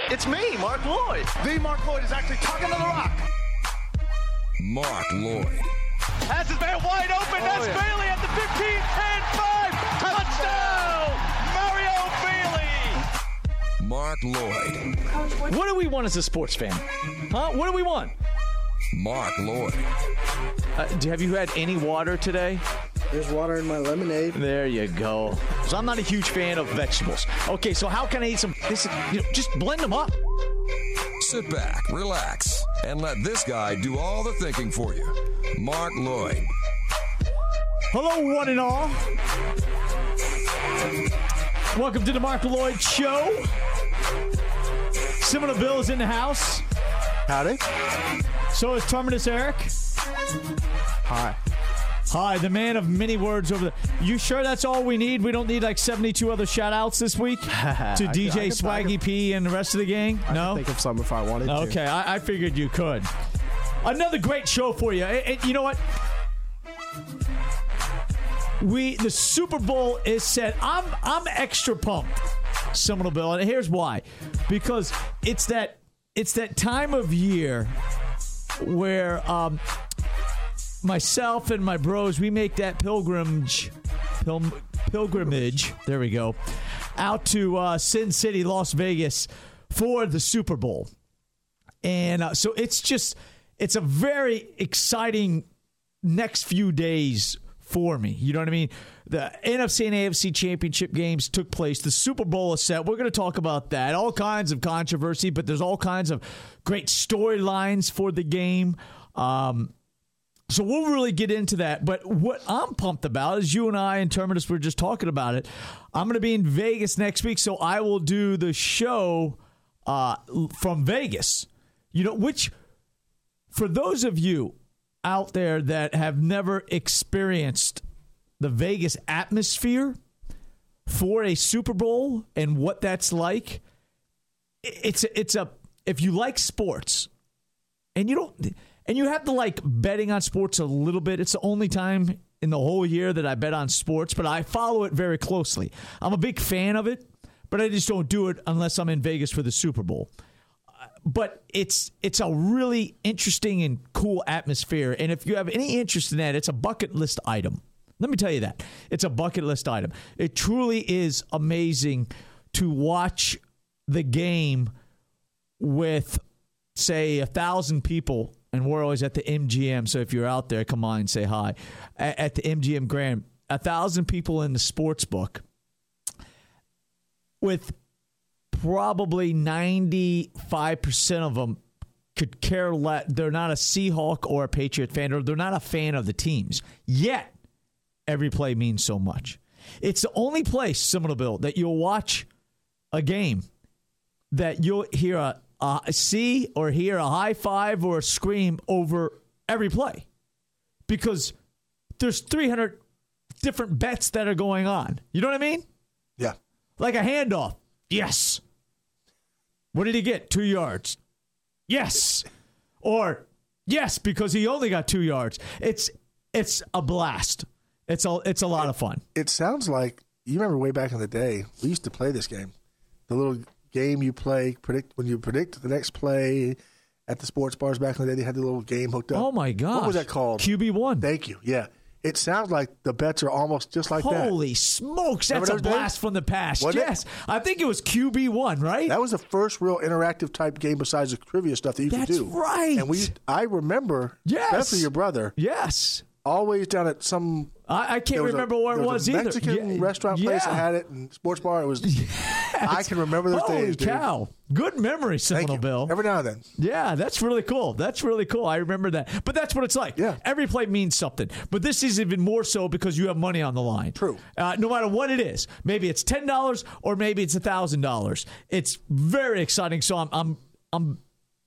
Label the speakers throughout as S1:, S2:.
S1: It's me, Mark Lloyd. The Mark Lloyd is actually talking to the rock.
S2: Mark Lloyd.
S3: Has his man wide open. That's Bailey at the 15, 10, 5. Touchdown, Mario Bailey.
S2: Mark Lloyd.
S4: What do we want as a sports fan? Huh? What do we want?
S2: Mark Lloyd.
S4: Have you had any water today?
S5: There's water in my lemonade.
S4: There you go. So I'm not a huge fan of vegetables. Okay, so how can I eat some? Just blend them up.
S2: Sit back, relax, and let this guy do all the thinking for you. Mark Lloyd.
S4: Hello, one and all. Welcome to the Mark Lloyd Show. Seminole Bill is in the house.
S5: Howdy.
S4: So is Terminus Eric.
S5: Hi.
S4: Hi, the man of many words over there. You sure that's all we need? We don't need like 72 other shout-outs this week to DJ Swaggy P and the rest of the gang? No?
S5: I can think of some if I wanted to.
S4: Okay, I figured you could. Another great show for you. You know what? The Super Bowl is set. I'm extra pumped, Seminole Bill, and here's why. Because it's that time of year where myself and my bros, we make that pilgrimage. There we go. Out to Sin City, Las Vegas for the Super Bowl. And so it's a very exciting next few days for me. You know what I mean? The NFC and AFC championship games took place. The Super Bowl is set. We're going to talk about that. All kinds of controversy, but there's all kinds of great storylines for the game. So we'll really get into that. But what I'm pumped about is you and I and Terminus were just talking about it. I'm going to be in Vegas next week, so I will do the show from Vegas. You know, which for those of you out there that have never experienced the Vegas atmosphere for a Super Bowl and what that's like, it's if you like sports and you have to like betting on sports a little bit. It's the only time in the whole year that I bet on sports, but I follow it very closely. I'm a big fan of it, but I just don't do it unless I'm in Vegas for the Super Bowl. But it's a really interesting and cool atmosphere. And if you have any interest in that, it's a bucket list item. Let me tell you that. It's a bucket list item. It truly is amazing to watch the game with, say, 1,000 people. And we're always at the MGM. So if you're out there, come on and say hi. At the MGM Grand, 1,000 people in the sports book with probably 95% of them could care less. They're not a Seahawk or a Patriot fan, or they're not a fan of the teams. Yet, every play means so much. It's the only place, Seminole Bill, that you'll watch a game that you'll hear see or hear a high five or a scream over every play. Because there's 300 different bets that are going on. You know what I mean?
S5: Yeah.
S4: Like a handoff. Yes. What did he get? 2 yards. Yes. Or yes, because he only got 2 yards. It's a blast. It's a lot of fun.
S5: It sounds like, you remember way back in the day, we used to play this game. The little game you play, when you predict the next play at the sports bars back in the day, they had the little game hooked up.
S4: Oh my gosh.
S5: What was that called?
S4: QB1.
S5: Thank you. Yeah. It sounds like the bets are almost just like that.
S4: Holy smokes, that's a blast from the past.
S5: Wasn't
S4: yes. I think it was QB1, right?
S5: That was the first real interactive type game besides the trivia stuff that you could do.
S4: That's right.
S5: And I remember,
S4: yes,
S5: especially your brother.
S4: Yes.
S5: Always down at some...
S4: I can't remember where it was either.
S5: Mexican restaurant place that had it, and sports bar. It was. Yes. I can remember those days.
S4: Holy cow! Good memory, Seminole Bill.
S5: Every now and then.
S4: Yeah, that's really cool. I remember that. But that's what it's like.
S5: Yeah.
S4: Every play means something. But this is even more so because you have money on the line.
S5: True.
S4: No matter what it is, maybe it's $10 or maybe it's $1,000. It's very exciting. So I'm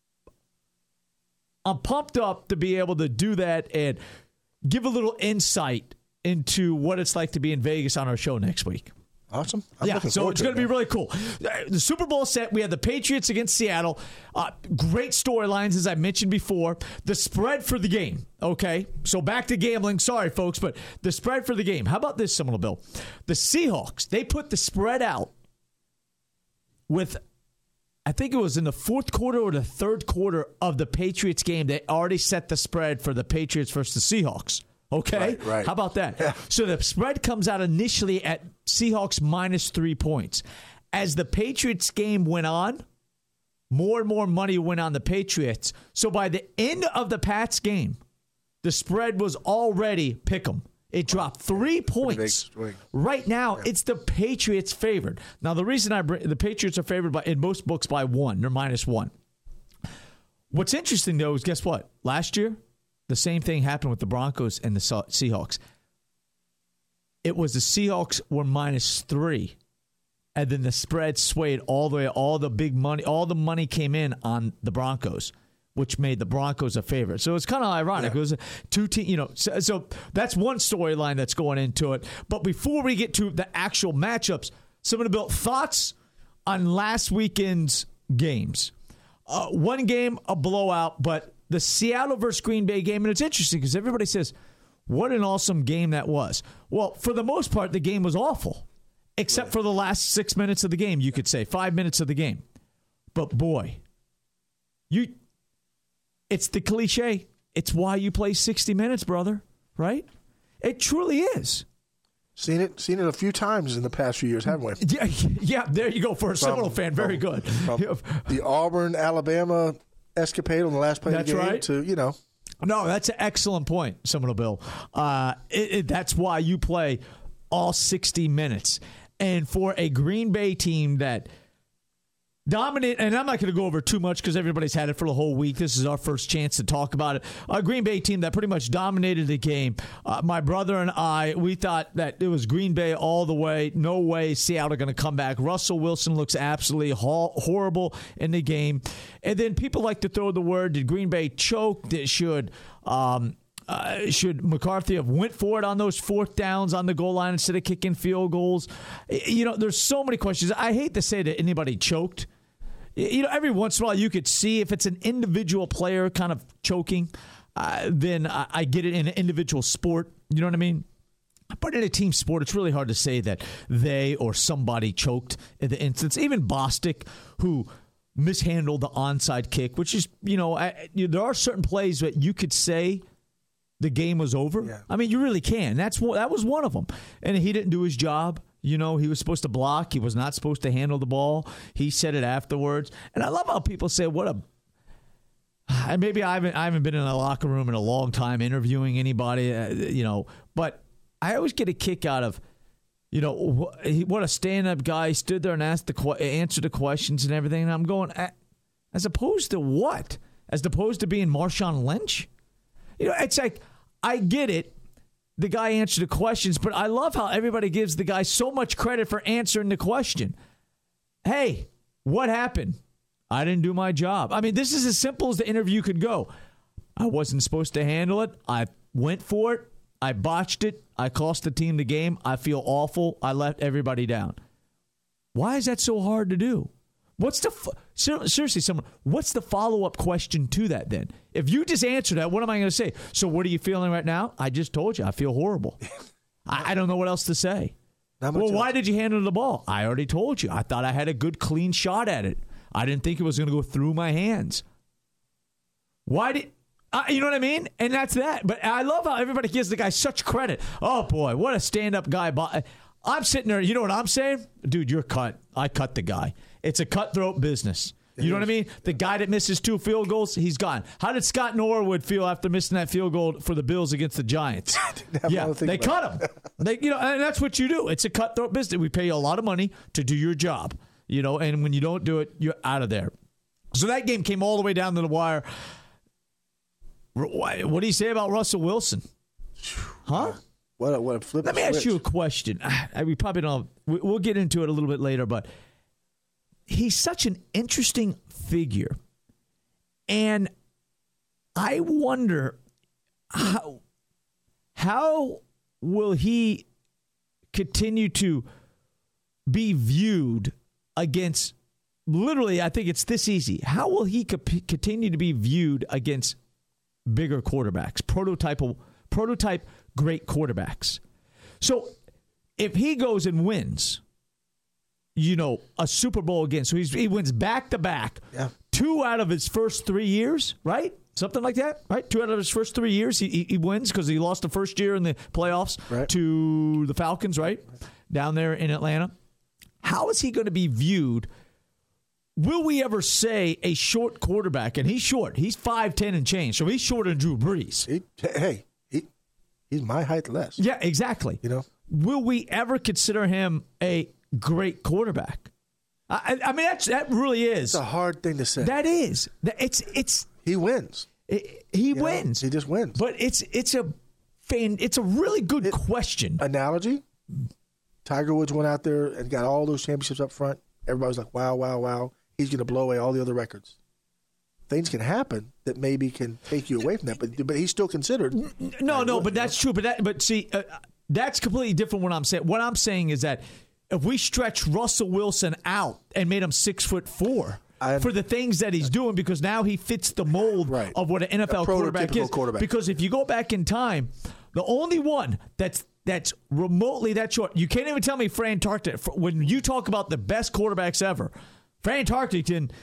S4: pumped up to be able to do that and give a little insight into what it's like to be in Vegas on our show next week.
S5: Awesome.
S4: So it's going to be really cool. The Super Bowl set, we had the Patriots against Seattle. Great storylines, as I mentioned before. The spread for the game, okay? So back to gambling. Sorry, folks, but the spread for the game. How about this, Seminole Bill? The Seahawks, they put the spread out with I think it was in the fourth quarter or the third quarter of the Patriots game, they already set the spread for the Patriots versus the Seahawks. Okay?
S5: Right.
S4: How about that? So the spread comes out initially at Seahawks minus 3 points. As the Patriots game went on, more and more money went on the Patriots. So by the end of the Pats game, the spread was already pick 'em. It dropped 3 points. Right now, it's the Patriots favored. Now, the reason the Patriots are favored in most books by 1, they're minus 1. What's interesting, though, is guess what? Last year, the same thing happened with the Broncos and the Seahawks. It was the Seahawks were minus 3, and then the spread swayed all the way. All the money came in on the Broncos, which made the Broncos a favorite. So it's kind of ironic. Yeah. It was two teams, so that's one storyline that's going into it. But before we get to the actual matchups, someone built thoughts on last weekend's games. One game, a blowout, but the Seattle versus Green Bay game, and it's interesting because everybody says, what an awesome game that was. Well, for the most part, the game was awful, except for the last 6 minutes of the game, you could say, 5 minutes of the game. But boy, it's the cliche. It's why you play 60 minutes, brother, right? It truly is.
S5: Seen it a few times in the past few years, haven't we?
S4: Yeah, there you go. For a Seminole fan, very good.
S5: The Auburn-Alabama escapade on the last play of the game
S4: right.
S5: to,
S4: No, that's an excellent point, Seminole Bill. That's why you play all 60 minutes. And for a Green Bay team that dominate, and I'm not going to go over too much because everybody's had it for the whole week. This is our first chance to talk about it. A Green Bay team that pretty much dominated the game. My brother and I, we thought that it was Green Bay all the way. No way Seattle going to come back. Russell Wilson looks absolutely horrible in the game. And then people like to throw the word, did Green Bay choke? Should McCarthy have went for it on those fourth downs on the goal line instead of kicking field goals? There's so many questions. I hate to say that anybody choked. Every once in a while you could see if it's an individual player kind of choking, then I get it in an individual sport. You know what I mean? But in a team sport, it's really hard to say that they or somebody choked in the instance. Even Bostic, who mishandled the onside kick, which is, there are certain plays that you could say the game was over. Yeah. I mean, you really can. That was one of them. And he didn't do his job. He was supposed to block. He was not supposed to handle the ball. He said it afterwards. And I love how people say, and maybe I haven't been in a locker room in a long time interviewing anybody, but I always get a kick out of, what a stand-up guy. He stood there and answered the questions and everything. And I'm going, as opposed to what? As opposed to being Marshawn Lynch? It's like, I get it. The guy answered the questions, but I love how everybody gives the guy so much credit for answering the question. Hey, what happened? I didn't do my job. I mean, this is as simple as the interview could go. I wasn't supposed to handle it. I went for it. I botched it. I cost the team the game. I feel awful. I let everybody down. Why is that so hard to do? Seriously, what's the follow-up question to that then? If you just answer that, what am I going to say? So what are you feeling right now? I just told you. I feel horrible. I don't know what else to say. Well, why did you handle the ball? I already told you. I thought I had a good, clean shot at it. I didn't think it was going to go through my hands. Why did... you know what I mean? And that's that. But I love how everybody gives the guy such credit. Oh, boy, what a stand-up guy. I'm sitting there, you know what I'm saying? Dude, you're cut. I cut the guy. It's a cutthroat business. You know what I mean? The guy that misses 2 field goals, he's gone. How did Scott Norwood feel after missing that field goal for the Bills against the Giants? They cut him. And that's what you do. It's a cutthroat business. We pay you a lot of money to do your job, and when you don't do it, you're out of there. So that game came all the way down to the wire. What do you say about Russell Wilson? Huh?
S5: What a flip.
S4: Let me ask you a question. We probably don't. We'll get into it a little bit later, but he's such an interesting figure, and I wonder how will he continue to be viewed against? Literally, I think it's this easy. How will he continue to be viewed against bigger quarterbacks, prototype great quarterbacks? So if he goes and wins, a Super Bowl again. So he wins back-to-back.
S5: Yeah.
S4: 2 out of his first 3 years, right? Something like that, right? 2 out of his first 3 years, he wins because he lost the first year in the playoffs to the Falcons, right? Down there in Atlanta. How is he going to be viewed? Will we ever say a short quarterback, and he's short. He's 5'10" and change, so he's shorter than Drew Brees.
S5: He's my height less.
S4: Yeah, exactly. Will we ever consider him a great quarterback? I mean, that really is.
S5: It's a hard thing to say.
S4: That is. It's.
S5: He wins.
S4: He wins.
S5: He just wins.
S4: But it's a really good question.
S5: Analogy? Tiger Woods went out there and got all those championships up front. Everybody was like, wow, wow, wow. He's going to blow away all the other records. Things can happen that maybe can take you away from that, but he's still considered.
S4: No, but that's true. But see, that's completely different. What I'm saying. What I'm saying is that if we stretch Russell Wilson out and made him 6'4" for the things that he's doing, because now he fits the mold of what an NFL quarterback is. Because if you go back in time, the only one that's remotely that short, you can't even tell me Fran Tarkenton. When you talk about the best quarterbacks ever, Fran Tarkenton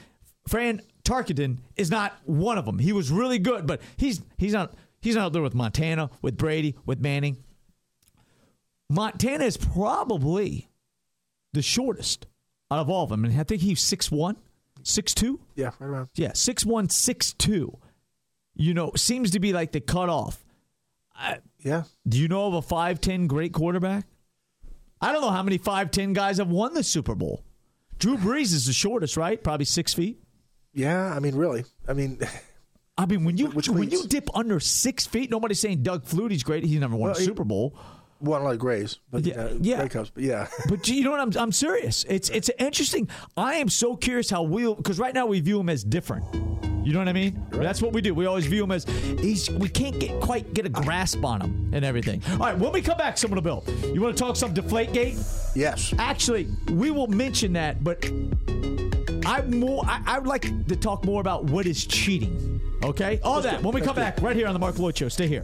S4: is not one of them. He was really good, but he's not up there with Montana, with Brady, with Manning. Montana is probably the shortest out of all of them. And I think he's 6'1", 6'2".
S5: Yeah, right around.
S4: Yeah, 6'1", 6'2". Seems to be like the cutoff.
S5: Yeah.
S4: Do you know of a 5'10" great quarterback? I don't know how many 5'10" guys have won the Super Bowl. Drew Brees is the shortest, right? Probably 6 feet.
S5: Yeah, I mean, really. When
S4: you dip under 6 feet, nobody's saying Doug Flutie's great. He never won a Super Bowl.
S5: Well, like Grays, but Grey Cups, but yeah.
S4: But you know what? I'm serious. It's interesting. I am so curious how because right now we view him as different. You know what I mean? Right. That's what we do. We always view him as we can't quite get a grasp on him and everything. All right, when we come back, Summer Bill, you want to talk some Deflategate?
S5: Yes.
S4: Actually, we will mention that, but I would like to talk more about what is cheating. Okay? All that when we come back right here on the Mark Lloyd Show. Stay here.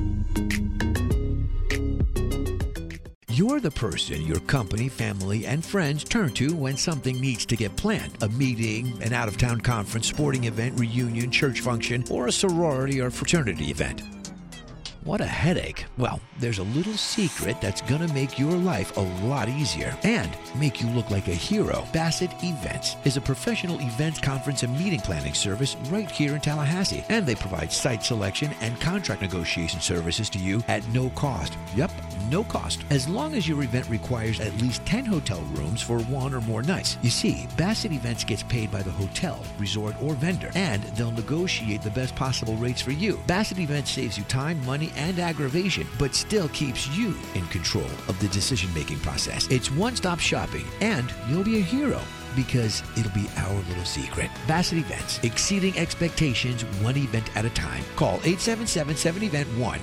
S6: You're the person your company, family, and friends turn to when something needs to get planned. A meeting, an out-of-town conference, sporting event, reunion, church function, or a sorority or fraternity event. What a headache. Well, there's a little secret that's going to make your life a lot easier and make you look like a hero. Bassett Events is a professional events, conference, and meeting planning service right here in Tallahassee. And they provide site selection and contract negotiation services to you at no cost. Yep, no cost. As long as your event requires at least 10 hotel rooms for 1 or more nights. You see, Bassett Events gets paid by the hotel, resort, or vendor, and they'll negotiate the best possible rates for you. Bassett Events saves you time, money, and aggravation, but still keeps you in control of the decision-making process. It's one-stop shopping, and you'll be a hero because it'll be our little secret. Bassett Events, exceeding expectations one event at a time. Call 877-7-EVENT-1,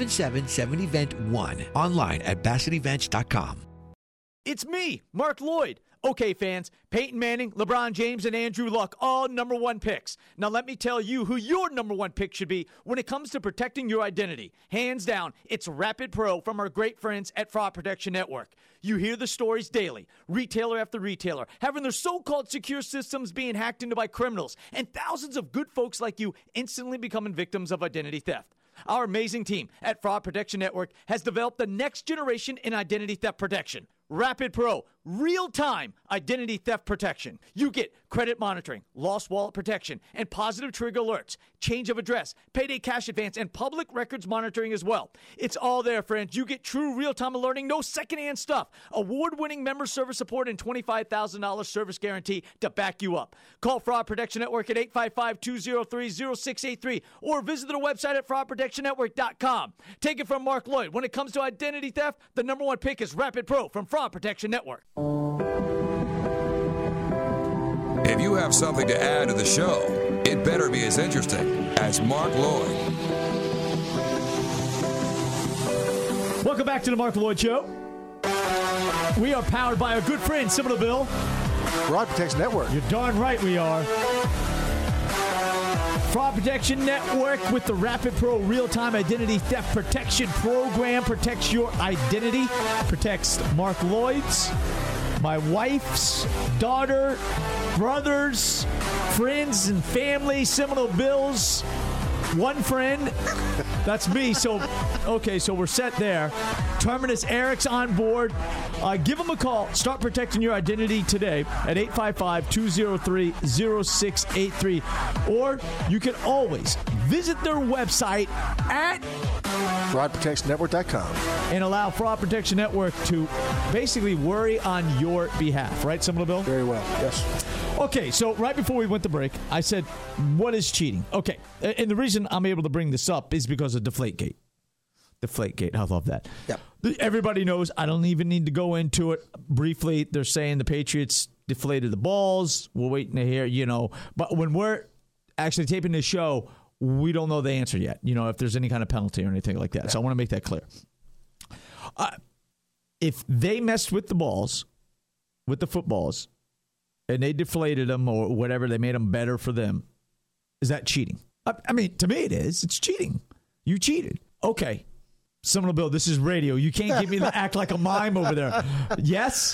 S6: 877-7-EVENT-1, online at BassettEvents.com.
S4: It's me, Mark Lloyd. Okay, fans, Peyton Manning, LeBron James, and Andrew Luck, all number 1 picks. Now let me tell you who your number 1 pick should be when it comes to protecting your identity. Hands down, it's Rapid Pro from our great friends at Fraud Protection Network. You hear the stories daily, retailer after retailer, having their so-called secure systems being hacked into by criminals, and thousands of good folks like you instantly becoming victims of identity theft. Our amazing team at Fraud Protection Network has developed the next generation in identity theft protection. Rapid Pro, real-time identity theft protection. You get credit monitoring, lost wallet protection, and positive trigger alerts, change of address, payday cash advance, and public records monitoring as well. It's all there, friends. You get true real-time alerting, no secondhand stuff, award-winning member service support, and $25,000 service guarantee to back you up. Call Fraud Protection Network at 855-203-0683 or visit their website at fraudprotectionnetwork.com. Take it from Mark Lloyd. When it comes to identity theft, the number 1 pick is Rapid Pro from Fraud Protection Network.
S2: If you have something to add to the show, it better be as interesting as Mark Lloyd.
S4: Welcome back to the Mark Lloyd Show. We are powered by our good friend, Summer Bill.
S5: Fraud Protection Network.
S4: You're darn right we are. Fraud Protection Network with the Rapid Pro real-time identity theft protection program protects your identity, protects Mark Lloyd's, my wife's daughter, brothers, friends, and family, Seminole Bills. One friend, that's me. So we're set there. Terminus Eric's on board. Give him a call. Start protecting your identity today at 855-203-0683. Or you can always visit their website at
S5: FraudProtectionNetwork.com
S4: and allow Fraud Protection Network to basically worry on your behalf. Right, Seminole Bill?
S5: very well. Yes.
S4: Okay, so right before we went to break, I said, what is cheating? Okay, and the reason I'm able to bring this up is because of Deflategate. Deflategate, I love that.
S5: Yep.
S4: Everybody knows. I don't even need to go into it. Briefly, they're saying the Patriots deflated the balls. We're waiting to hear, But when we're actually taping this show, we don't know the answer yet, if there's any kind of penalty or anything like that. Yeah. So I want to make that clear. If they messed with the balls, with the footballs, and they deflated them or whatever, they made them better for them, is that cheating? I mean, to me it is. It's cheating. You cheated. Okay. Seminole Bill, this is radio. You can't get me to act like a mime over there. Yes?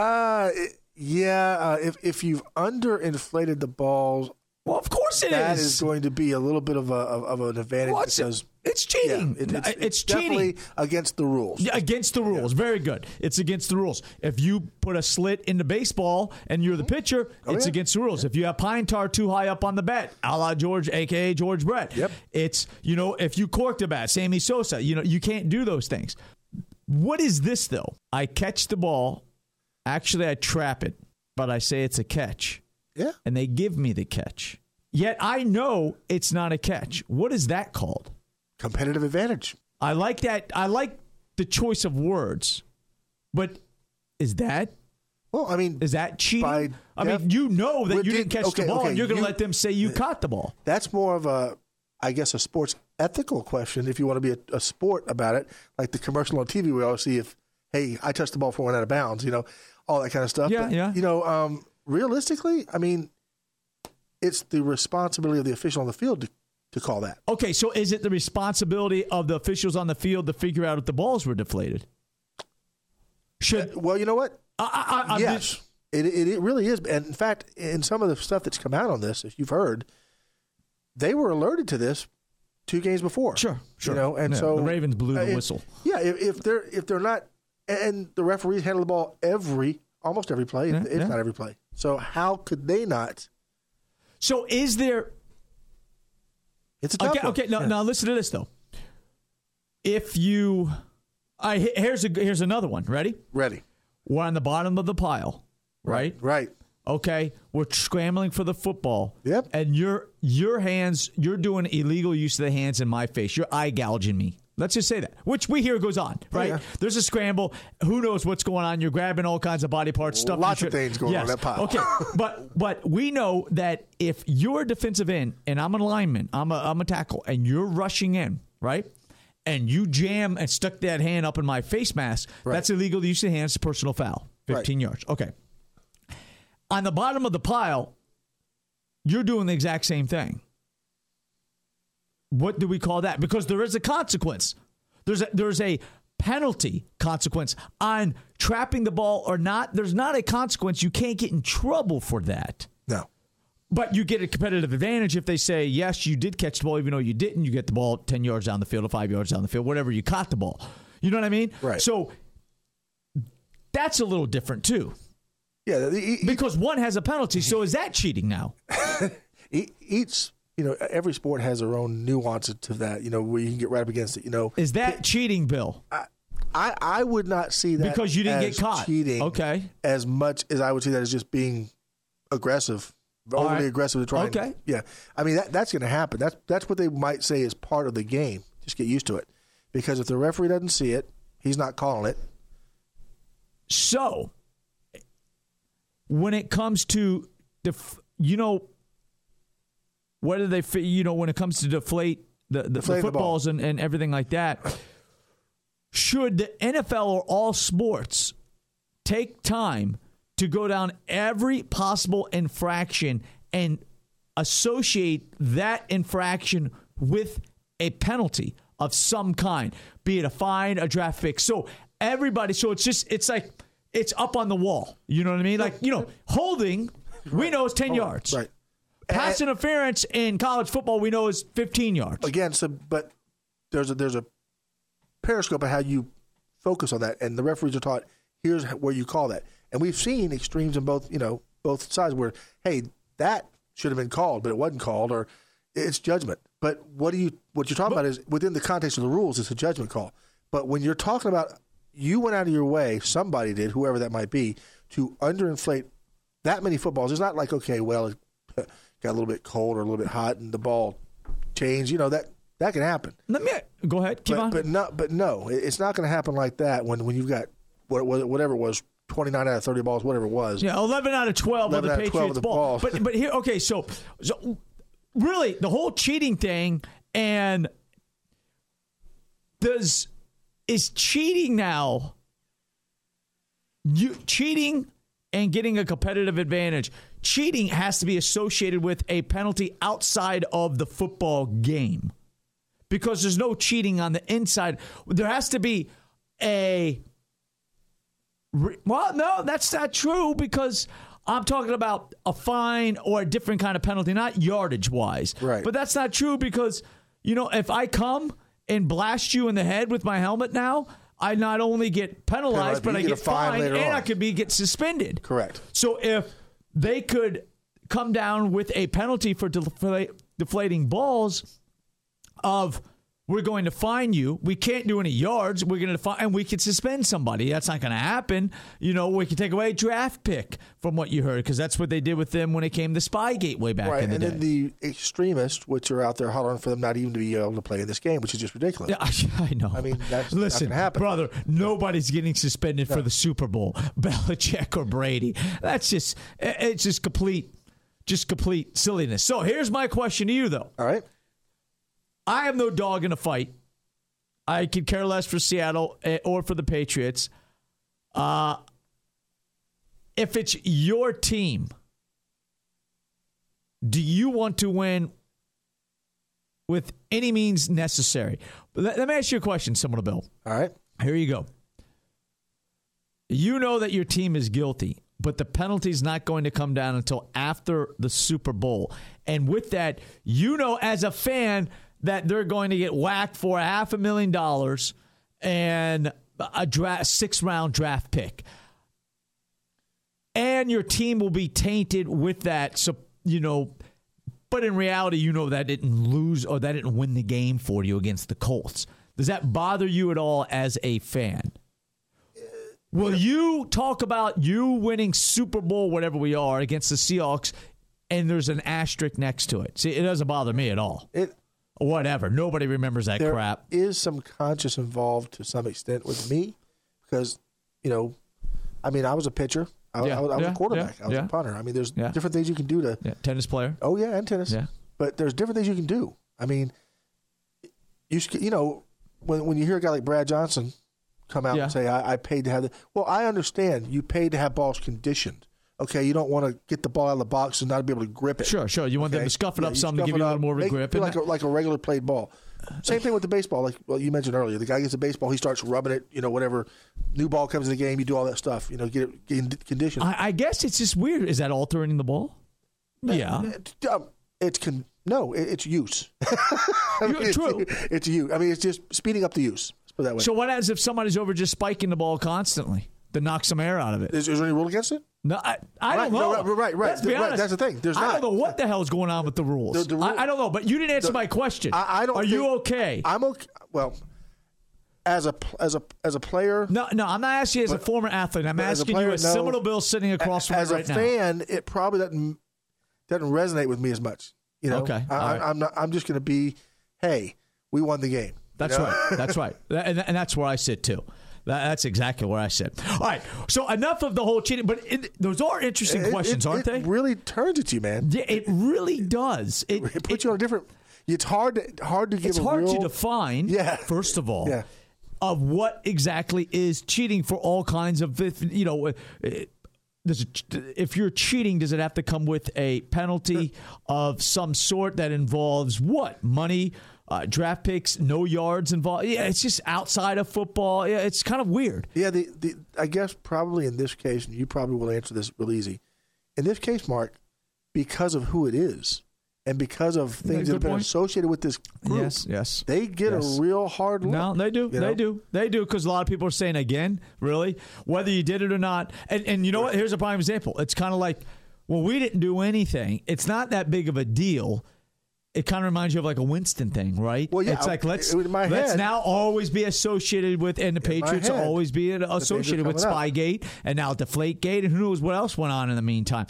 S5: Yeah. If you've underinflated the balls,
S4: well, of course it is.
S5: That is going to be a little bit of an advantage because
S4: it's cheating.
S5: Yeah,
S4: it's
S5: definitely
S4: cheating.
S5: Against the rules.
S4: Yeah, against the rules. Yeah. Very good. It's against the rules. If you put a slit in the baseball and you're the pitcher, it's against the rules. If you have pine tar too high up on the bat, a la George, a.k.a. George Brett.
S5: Yep.
S4: It's, if you corked a bat, Sammy Sosa, you can't do those things. What is this, though? I catch the ball. Actually, I trap it, but I say it's a catch.
S5: Yeah.
S4: And they give me the catch. Yet I know it's not a catch. What is that called?
S5: Competitive advantage.
S4: I like that. I like the choice of words. But is that?
S5: Well, I mean,
S4: is that cheating? That you didn't catch the ball, and you're going to let them say you caught the ball.
S5: That's more of a sports ethical question. If you want to be a sport about it, like the commercial on TV, we always see hey, I touched the ball before it went out of bounds. All that kind of stuff.
S4: Yeah,
S5: but, realistically, I mean, it's the responsibility of the official on the field to call that.
S4: Okay, so is it the responsibility of the officials on the field to figure out if the balls were deflated?
S5: Well, you know what? Yes, it really is. And in fact, in some of the stuff that's come out on this, if you've heard, they were alerted to this 2 games before.
S4: Sure.
S5: And so
S4: the Ravens blew the whistle.
S5: Yeah, if they're not, and the referees handle the ball almost every play, if not every play. So how could they not?
S4: So is there?
S5: It's a tough one.
S4: Okay. Now listen to this though. If you, here's another one. Ready?
S5: Ready.
S4: We're on the bottom of the pile, right?
S5: Right.
S4: Okay. We're scrambling for the football.
S5: Yep.
S4: And your hands, you're doing illegal use of the hands in my face. You're eye gouging me. Let's just say that, which we hear goes on, right? Yeah. There's a scramble. Who knows what's going on? You're grabbing all kinds of body parts, stuff.
S5: Lots of things going on in that pile.
S4: Okay, but we know that if you're a defensive end and I'm a lineman, I'm a tackle, and you're rushing in, right? And you jam and stuck that hand up in my face mask, that's illegal use of hands, personal foul, 15 yards. Okay. On the bottom of the pile, you're doing the exact same thing. What do we call that? Because there is a consequence. There's a penalty consequence on trapping the ball or not. There's not a consequence. You can't get in trouble for that.
S5: No.
S4: But you get a competitive advantage if they say, yes, you did catch the ball, even though you didn't. You get the ball 10 yards down the field or 5 yards down the field, whatever, you caught the ball. You know what I mean?
S5: Right.
S4: So that's a little different, too.
S5: Yeah.
S4: Because one has a penalty. So is that cheating now?
S5: Every sport has their own nuance to that, where you can get right up against it,
S4: Is that cheating, Bill?
S5: I would not see that
S4: because you didn't get caught.
S5: Cheating,
S4: okay,
S5: as much as I would see that as just being aggressive, overly aggressive to try.
S4: Okay,
S5: yeah. I mean that's going to happen. That's what they might say is part of the game. Just get used to it, because if the referee doesn't see it, he's not calling it.
S4: So, when it comes to whether they, when it comes to deflate the footballs and everything like that, should the NFL or all sports take time to go down every possible infraction and associate that infraction with a penalty of some kind, be it a fine, a draft pick? So it's it's up on the wall. You know what I mean? Like, holding, we know is 10 yards.
S5: Right.
S4: Pass interference in college football, we know is 15 yards.
S5: Again, but there's a periscope of how you focus on that, and the referees are taught, here's where you call that. And we've seen extremes in both sides where, hey, that should have been called, but it wasn't called, or it's judgment. But what you're talking about is within the context of the rules, it's a judgment call. But when you're talking about you went out of your way, somebody did, whoever that might be, to underinflate that many footballs. It's not like, okay, well, it got a little bit cold or a little bit hot and the ball changed. That can happen.
S4: Go ahead. Keep on.
S5: But no, it's not going to happen like that when you've got whatever it was, 29 out of 30 balls, whatever it was.
S4: Yeah, 11 out of 12 of the Patriots' ball. But here, okay, so really the whole cheating thing, and is cheating now, cheating and getting a competitive advantage, cheating has to be associated with a penalty outside of the football game. Because there's no cheating on the inside. There has to be well, no, that's not true, because I'm talking about a fine or a different kind of penalty, not yardage-wise.
S5: Right.
S4: But that's not true because, if I come and blast you in the head with my helmet now, I not only get penalized, but I get fined, and I could get suspended.
S5: Correct.
S4: So if they could come down with a penalty for deflating balls of, we're going to fine you. We can't do any yards. We're going to fine, and we can suspend somebody. That's not going to happen. We can take away a draft pick from what you heard, because that's what they did with them when it came to Spygate way back in the day.
S5: And then the extremists, which are out there hollering for them not even to be able to play in this game, which is just ridiculous.
S4: Yeah, I know.
S5: I mean, that's
S4: Listen,
S5: not going to happen.
S4: Brother, nobody's getting suspended for the Super Bowl. Belichick or Brady. It's just complete silliness. So here's my question to you, though.
S5: All right.
S4: I have no dog in a fight. I could care less for Seattle or for the Patriots. If it's your team, do you want to win with any means necessary? Let me ask you a question, Seminole Bill.
S5: All right.
S4: Here you go. You know that your team is guilty, but the penalty is not going to come down until after the Super Bowl. And with that, as a fan, that they're going to get whacked for $500,000 and a 6th-round draft pick. And your team will be tainted with that. So, but in reality, that didn't lose or that didn't win the game for you against the Colts. Does that bother you at all as a fan? Will you talk about you winning Super Bowl, whatever we are, against the Seahawks, and there's an asterisk next to it? See, it doesn't bother me at all. Whatever. Nobody remembers that crap.
S5: There is some conscience involved to some extent with me because, I was a pitcher. I was a quarterback. I was a punter. I mean, there's different things you can do to...
S4: Yeah. Tennis player.
S5: Oh, yeah, and tennis.
S4: Yeah.
S5: But there's different things you can do. I mean, when you hear a guy like Brad Johnson come out and say, I paid to have the... Well, I understand. You paid to have balls conditioned. Okay, you don't want to get the ball out of the box and not be able to grip it.
S4: Sure. You want them to scuff it up some to give you a little more of a grip.
S5: Like a regular played ball. Same thing with the baseball. Like you mentioned earlier. The guy gets a baseball, he starts rubbing it, whatever. New ball comes in the game, you do all that stuff, get it conditioned.
S4: I guess it's just weird. Is that altering the ball? Yeah.
S5: It's use.
S4: True.
S5: It's use. I mean, it's just speeding up the use. Let's put it that way.
S4: So what happens if somebody's over just spiking the ball constantly to knock some air out of it?
S5: Is there any rule against it?
S4: No, I don't know.
S5: No, right.
S4: Let's be honest.
S5: That's the thing.
S4: I don't know what the hell is going on with the rules. I don't know, but you didn't answer my question. Are you okay?
S5: I'm okay. Well, as a player.
S4: No, I'm not asking you as a former athlete. I'm asking you as Seminole Bill sitting across from me right now.
S5: As a fan, it probably doesn't resonate with me as much.
S4: Okay.
S5: I'm just going to be, hey, we won the game.
S4: That's right. That's right. And that's where I sit too. That's exactly where I sit. All right. So enough of the whole cheating, but those are interesting questions, aren't they?
S5: It really turns at you, man.
S4: Yeah, it really does.
S5: It puts you on a different. It's hard to give.
S4: It's hard to define.
S5: Yeah.
S4: First of all, of what exactly is cheating for all kinds of. If you're cheating, does it have to come with a penalty of some sort that involves what? Money, draft picks, no yards involved. Yeah, it's just outside of football. Yeah, it's kind of weird.
S5: Yeah, I guess probably in this case, and you probably will answer this real easy. In this case, Mark, because of who it is and because of things that have been associated with this group,
S4: yes,
S5: they get a real hard look.
S4: No, they do. They do, because a lot of people are saying, again, really, whether you did it or not. And you know what? Here's a prime example. It's kind of like, well, we didn't do anything. It's not that big of a deal. It kind of reminds you of like a Winston thing, right?
S5: Well, yeah.
S4: It's like let's now always be associated with, and the Patriots always be associated with Spygate and now Deflategate, and who knows what else went on in the meantime.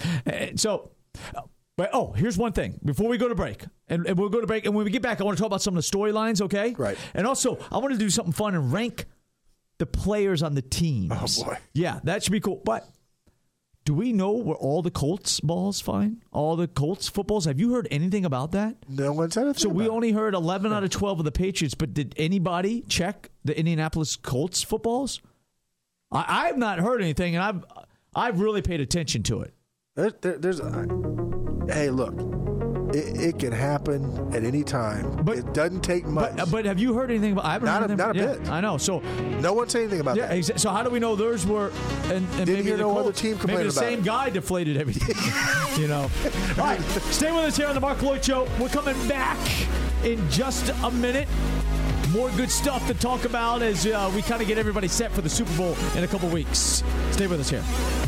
S4: But here's one thing before we go to break, and we'll go to break, and when we get back, I want to talk about some of the storylines, okay?
S5: Right.
S4: And also, I want to do something fun and rank the players on the teams.
S5: Oh boy,
S4: yeah, that should be cool. But do we know where all the Colts balls find? All the Colts footballs? Have you heard anything about that?
S5: No one said anything.
S4: So we only heard 11 out of 12 of the Patriots, but did anybody check the Indianapolis Colts footballs? I have not heard anything, and I've really paid attention to it.
S5: Hey, look, it can happen at any time. But it doesn't take much.
S4: But have you heard anything about? I haven't heard anything.
S5: Not a bit.
S4: I know. So
S5: no one said anything about that.
S4: So how do we know theirs were? And
S5: didn't
S4: maybe
S5: hear no other team complain
S4: maybe the
S5: about
S4: same
S5: it.
S4: guy deflated everything. All right, stay with us here on the Mark Lloyd Show. We're coming back in just a minute. More good stuff to talk about as we kind of get everybody set for the Super Bowl in a couple weeks. Stay with us here.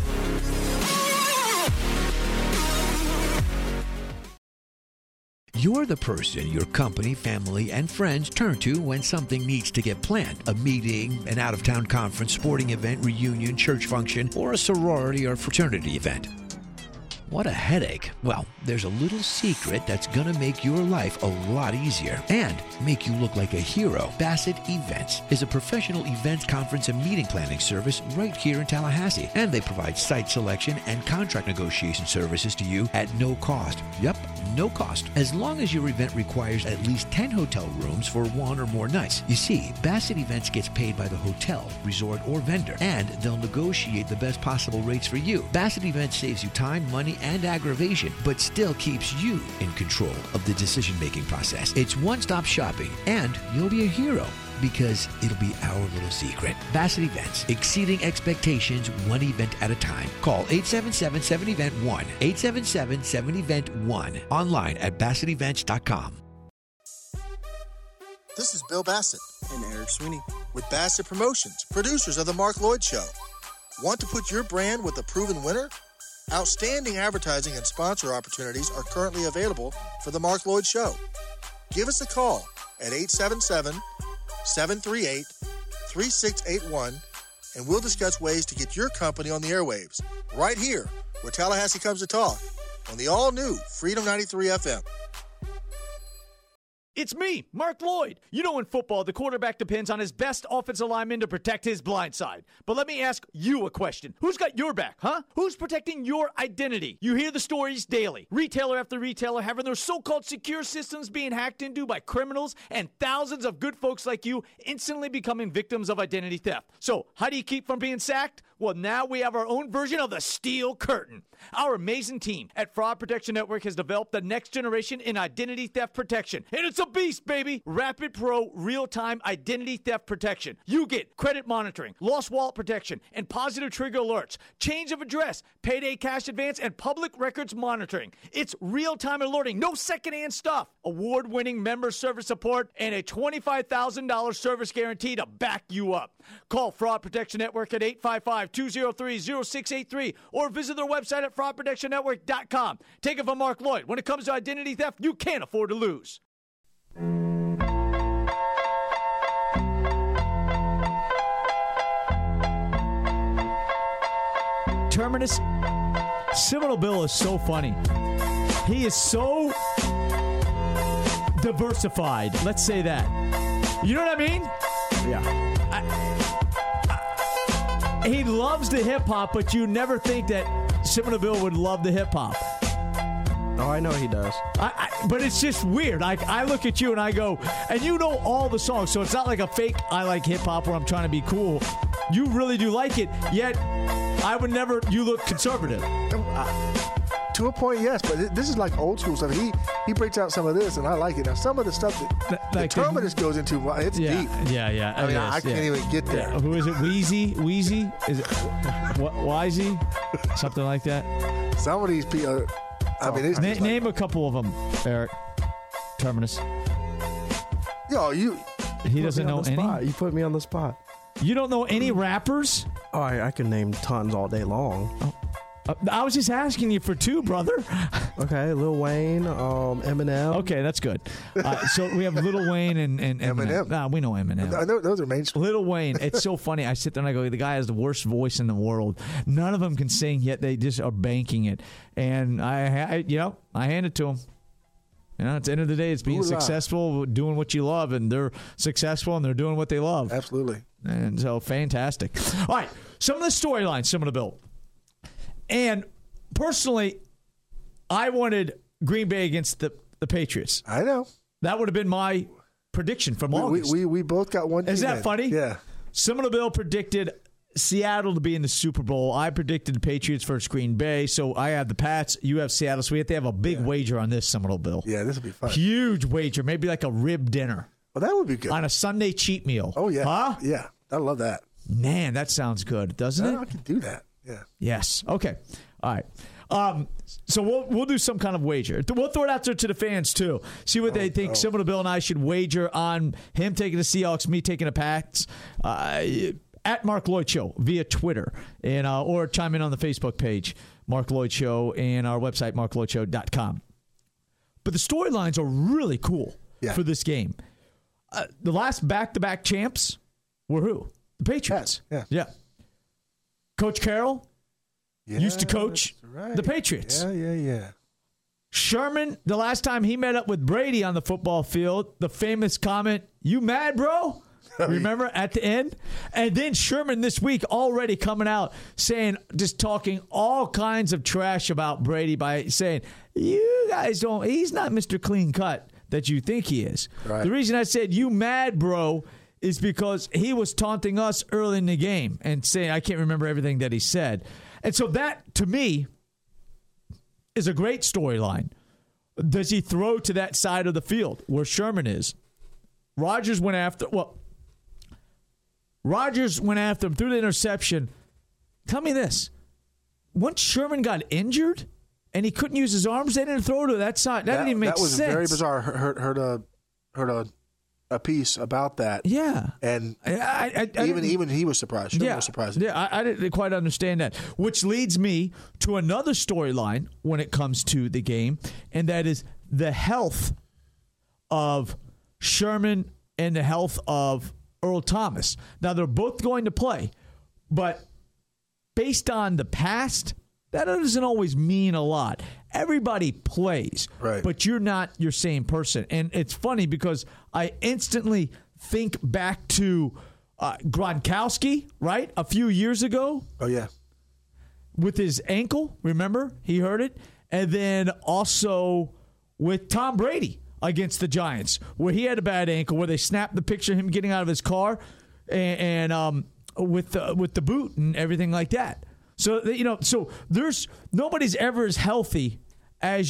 S6: You're the person your company, family, and friends turn to when something needs to get planned. A meeting, an out-of-town conference, sporting event, reunion, church function, or a sorority or fraternity event. What a headache. Well, there's a little secret that's going to make your life a lot easier and make you look like a hero. Bassett Events is a professional events, conference, and meeting planning service right here in Tallahassee. And they provide site selection and contract negotiation services to you at no cost. Yep, no cost. As long as your event requires at least 10 hotel rooms for one or more nights. You see, Bassett Events gets paid by the hotel, resort, or vendor, and they'll negotiate the best possible rates for you. Bassett Events saves you time, money, and aggravation, but still keeps you in control of the decision-making process. It's one-stop shopping, and you'll be a hero because it'll be our little secret. Bassett Events, exceeding expectations one event at a time. Call 877-7-EVENT-1, 877-7-EVENT-1, online at BassettEvents.com.
S7: This is Bill Bassett
S8: and Eric Sweeney
S7: with Bassett Promotions, producers of The Mark Lloyd Show. Want to put your brand with a proven winner? Outstanding advertising and sponsor opportunities are currently available for The Mark Lloyd Show. Give us a call at 877-738-3681, and we'll discuss ways to get your company on the airwaves, right here, where Tallahassee comes to talk, on the all-new Freedom 93 FM.
S4: It's me, Mark Lloyd. You know, in football, the quarterback depends on his best offensive lineman to protect his blind side. But let me ask you a question. Who's got your back, huh? Who's protecting your identity? You hear the stories daily. Retailer after retailer having their so-called secure systems being hacked into by criminals, and thousands of good folks like you instantly becoming victims of identity theft. So, how do you keep from being sacked? Well, now we have our own version of the Steel Curtain. Our amazing team at Fraud Protection Network has developed the next generation in identity theft protection. And it's a beast, baby! Rapid Pro real-time identity theft protection. You get credit monitoring, lost wallet protection, and positive trigger alerts, change of address, payday cash advance, and public records monitoring. It's real-time alerting, no secondhand stuff. Award-winning member service support, and a $25,000 service guarantee to back you up. Call Fraud Protection Network at 855-203-0683 or visit their website at fraudprotectionnetwork.com. Take it from Mark Lloyd. When it comes to identity theft, you can't afford to lose. Terminus, Seminole Bill is so funny. He is so diversified. Let's say that. You know what I mean? Yeah. He loves the hip-hop, but you never think that Seminole Bill would love the hip-hop.
S8: Oh, I know he does.
S4: But it's just weird. I look at you and I go, and you know all the songs, so it's not like a fake I like hip-hop where I'm trying to be cool. You really do like it, yet I would never, you look conservative.
S5: To a point, yes, but this is like old school stuff. He breaks out some of this, and I like it. Now, some of the stuff that
S4: Like
S5: Terminus goes into, it's deep.
S4: Yeah.
S5: I mean, I can't even get there.
S4: Who is it? Wheezy? Is it Wisey? Something like that.
S5: Some of these people, I mean, it's just
S4: Name a couple of them, Eric. Terminus. He doesn't know any.
S8: You put me on the spot.
S4: You don't know any rappers?
S8: Oh, I can name tons all day long.
S4: I was just asking you for two, brother.
S8: Okay, Lil Wayne, Eminem.
S4: Okay, that's good. So we have Lil Wayne and
S5: Eminem.
S4: Nah, we know Eminem.
S5: Those are mainstream.
S4: Lil Wayne. It's so funny. I sit there and I go, the guy has the worst voice in the world. None of them can sing, yet they just are banking it. And I hand it to him. At the end of the day, it's being successful, doing what you love, and they're successful and they're doing what they love.
S5: Absolutely.
S4: And so, fantastic. All right, some of the storylines, some of the Bill. And personally, I wanted Green Bay against the Patriots.
S5: I know.
S4: That would have been my prediction from August.
S5: We both got one team.
S4: Is that funny?
S5: Yeah.
S4: Seminole Bill predicted Seattle to be in the Super Bowl. I predicted the Patriots versus Green Bay. So I have the Pats. You have Seattle. So we have to have a big wager on this, Seminole Bill.
S5: Yeah, this will be fun.
S4: Huge wager. Maybe like a rib dinner.
S5: Well, that would be good.
S4: On a Sunday cheat meal.
S5: Oh, yeah.
S4: Huh?
S5: Yeah. I love that.
S4: Man, that sounds good, doesn't it?
S5: I can do that. Yeah.
S4: Yes. Okay. All right. So we'll do some kind of wager. We'll throw it out there to the fans too. See what they think. Seminole Bill and I should wager on him taking the Seahawks, me taking the Pats. At Mark Lloyd Show via Twitter, and or chime in on the Facebook page, Mark Lloyd Show, and our website, marklloydshow.com. But the storylines are really cool for this game. The last back-to-back champs were who? The Patriots.
S5: Yeah.
S4: Coach Carroll used to coach the Patriots.
S5: Yeah.
S4: Sherman, the last time he met up with Brady on the football field, the famous comment, "You mad, bro?" Remember at the end? And then Sherman this week already coming out saying, just talking all kinds of trash about Brady by saying, you guys don't, he's not Mr. Clean Cut that you think he is.
S5: Right.
S4: The reason I said, you mad, bro, is because he was taunting us early in the game and saying, I can't remember everything that he said. And so that, to me, is a great storyline. Does he throw to that side of the field where Sherman is? Rodgers went after him through the interception. Tell me this. Once Sherman got injured and he couldn't use his arms, they didn't throw to that side. That didn't even make sense.
S5: That was very bizarre. Heard a piece about that.
S4: Yeah.
S5: And
S4: I
S5: even he was surprised. Sherman was surprised.
S4: Yeah, I didn't quite understand that. Which leads me to another storyline when it comes to the game, and that is the health of Sherman and the health of Earl Thomas. Now, they're both going to play, but based on the past, that doesn't always mean a lot. Everybody plays, but you're not your same person. And it's funny because I instantly think back to Gronkowski, right, a few years ago.
S5: Oh, yeah.
S4: With his ankle, remember? He hurt it. And then also with Tom Brady against the Giants, where he had a bad ankle, where they snapped the picture of him getting out of his car and with the boot and everything like that. So so there's nobody's ever as healthy as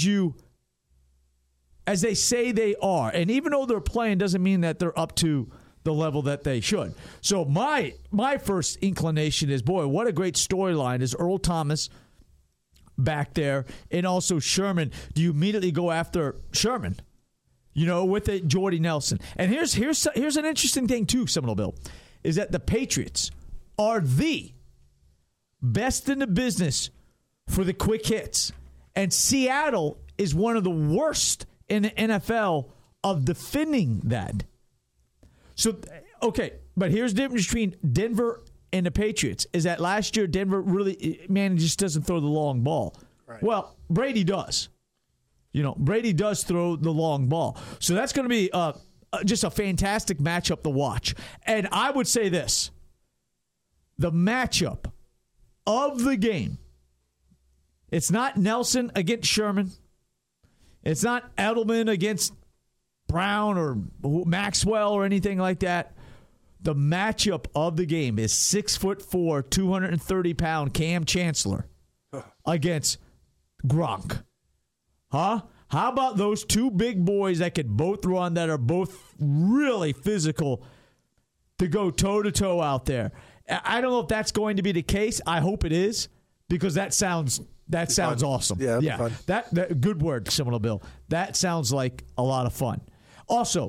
S4: they say they are, and even though they're playing, doesn't mean that they're up to the level that they should. So my first inclination is, boy, what a great storyline is Earl Thomas back there, and also Sherman. Do you immediately go after Sherman? With it, Jordy Nelson. And here's an interesting thing, too, Seminole Bill, is that the Patriots are the best in the business for the quick hits. And Seattle is one of the worst in the NFL of defending that. So, okay, but here's the difference between Denver and the Patriots, is that last year Denver really, just doesn't throw the long ball. Right. Well, Brady does. Brady does throw the long ball. So that's going to be just a fantastic matchup to watch. And I would say this. The matchup of the game, it's not Nelson against Sherman. It's not Edelman against Brown or Maxwell or anything like that. The matchup of the game is 6'4", 230-pound Cam Chancellor against Gronk? Huh? How about those two big boys that could both run, that are both really physical, to go toe-to-toe out there? I don't know if that's going to be the case. I hope it is, because that sounds awesome.
S5: Yeah, fun.
S4: That good word, Seminole Bill. That sounds like a lot of fun. Also,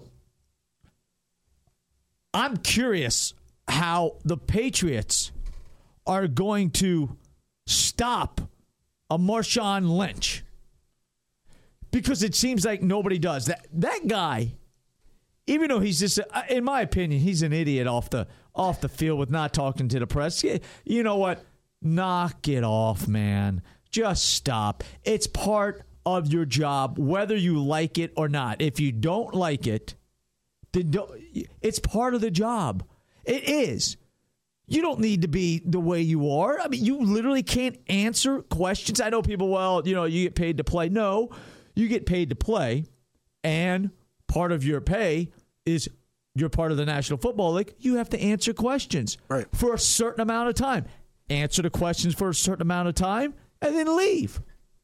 S4: I'm curious how the Patriots are going to stop a Marshawn Lynch, because it seems like nobody does. That guy, even though he's just, in my opinion, he's an idiot off the field with not talking to the press. You know what? Knock it off, man. Just stop. It's part of your job, whether you like it or not. If you don't like it, then it's part of the job. It is. You don't need to be the way you are. I mean, you literally can't answer questions. I know people, you get paid to play. No, you get paid to play, and part of your pay is you're part of the National Football League. You have to answer questions for a certain amount of time. Answer the questions for a certain amount of time, and then leave.